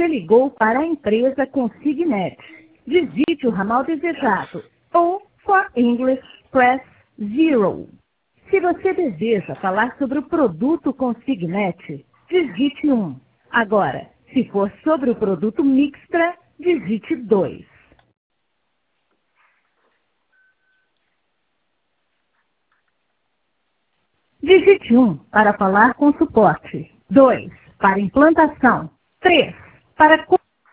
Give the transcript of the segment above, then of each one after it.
Você ligou para a empresa Consignet. Digite o ramal desejado. Ou, for English, press 0. Se você deseja falar sobre o produto Consignet, digite 1. Agora, se for sobre o produto Mixtra, digite 2. Digite 1 para falar com suporte. 2 para implantação. 3 para...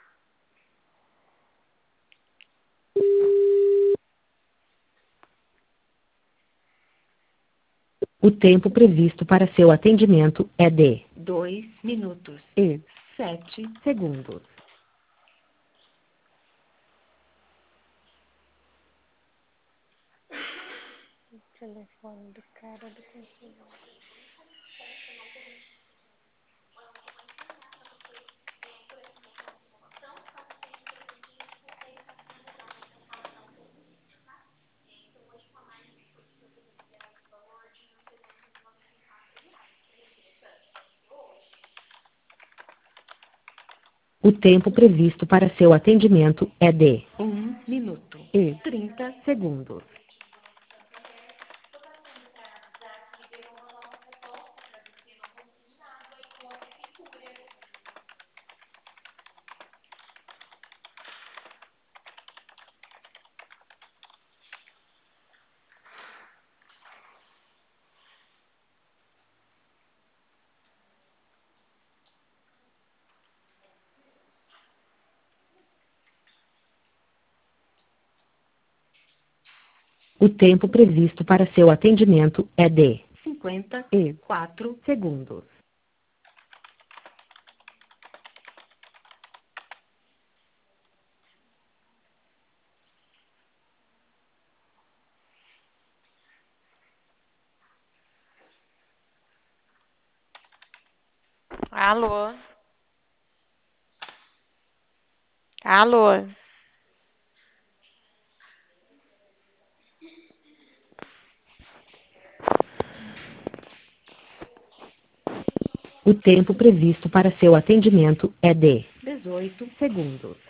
O tempo previsto para seu atendimento é de 2 minutos e 7 segundos. O telefone do cara do conselho. O tempo previsto para seu atendimento é de 1 minuto e 30 segundos. O tempo previsto para seu atendimento é de 54 segundos. Alô? Alô? O tempo previsto para seu atendimento é de 18 segundos.